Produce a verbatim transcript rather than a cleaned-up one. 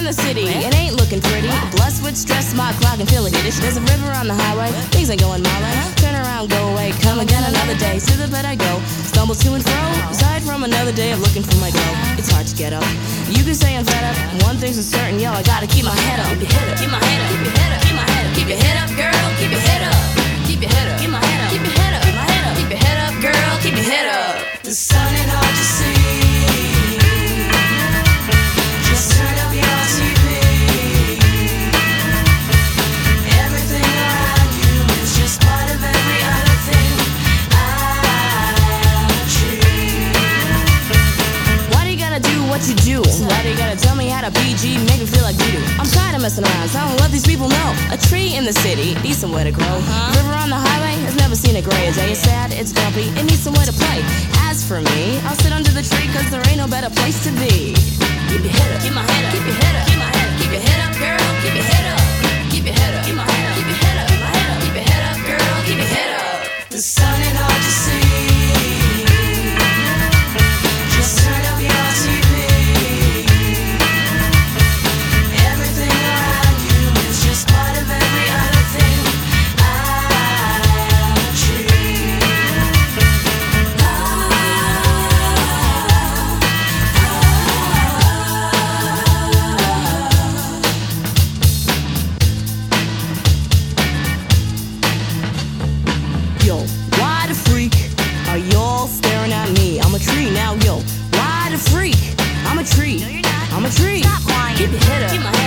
in the city, it ain't looking pretty. Blessed with stress, smart clock and feeling goodish. There's a river on the highway, things ain't going my way. Turn around, go away, come again another day. To the bed I go, stumble to and fro. Aside from another day of looking for my glow, it's hard to get up. You can say I'm fed up, one thing's for certain, yo, I gotta keep my head up. Keep your head up, keep my head up, keep your head up, keep my head up. Keep your head up, girl, keep your head up. Keep your head up, keep my head up, keep your head up, keep my head up. Keep your head up, girl, keep your head up. The sun ain't hard to see. Just turn up your T V. Everything around you is just part of every other thing. I'm a tree. Why do you gotta do what you do? Why do you gotta tell me how to B G, make me feel like you do? I'm tired of messing around, so I don't let these people know. A tree in the city needs somewhere to grow. Uh-huh. River on the highway has never seen a gray day. It's sad, it's grumpy, it needs somewhere to play. As for me, I'll sit under the tree, cause there ain't no better place to be. Keep your head up, keep my head up, keep your head up, keep my head up. Keep your head up, girl, keep your head up. Keep your head up, keep my head up, keep your head up, keep my head up. Keep your head up, girl, keep your head up. The sun ain't hard to see. Just turn up your T V. Everything around you is just part of every other thing. I'm a tree. Ah, Yo, why the freak are y'all staring at me? I'm a tree now, yo. Why the freak? I'm a tree. No, you're not. I'm a tree. Stop lying. Keep your head up. Keep my head